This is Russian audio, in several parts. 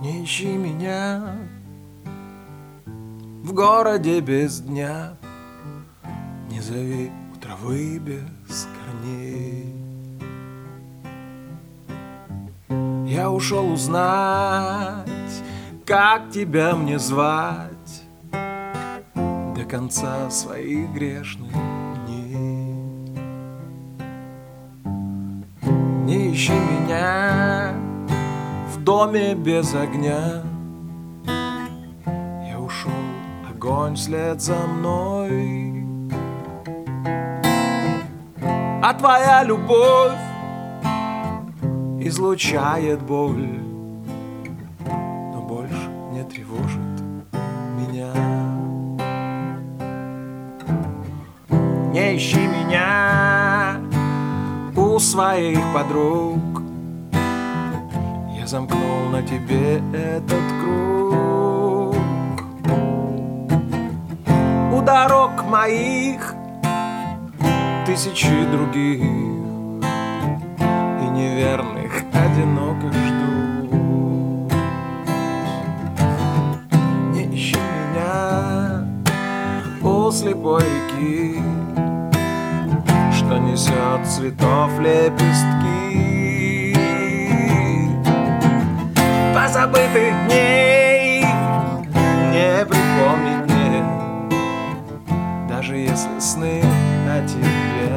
Не ищи меня в городе без дня, не зови у травы без корней. Я ушел узнать, как тебя мне звать до конца своих грешных дней. Не ищи меня в доме без огня, я ушел, огонь вслед за мной. А твоя любовь излучает боль, но больше не тревожит меня. Не ищи меня у своих подруг, я замкнул на тебе этот круг. У дорог моих тысячи других, и неверных одиноко жду. Не ищи меня у слепой реки, что несет цветов лепестки. Позабытых дней не припомнить мне, даже если сны о тебе.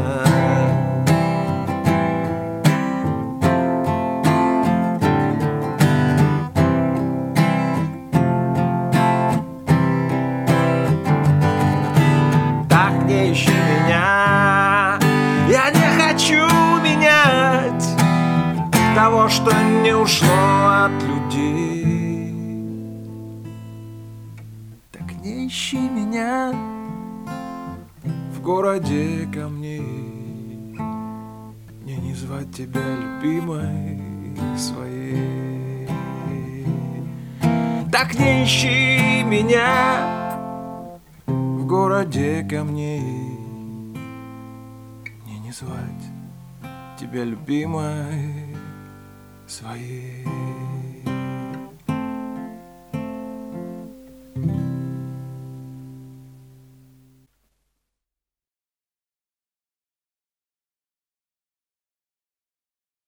Так не ищи меня, я не хочу менять того, что не ушло от людей. Так не ищи меня в городе камней, мне не звать тебя любимой своей. Так не ищи меня в городе камней, мне не звать тебя любимой своей.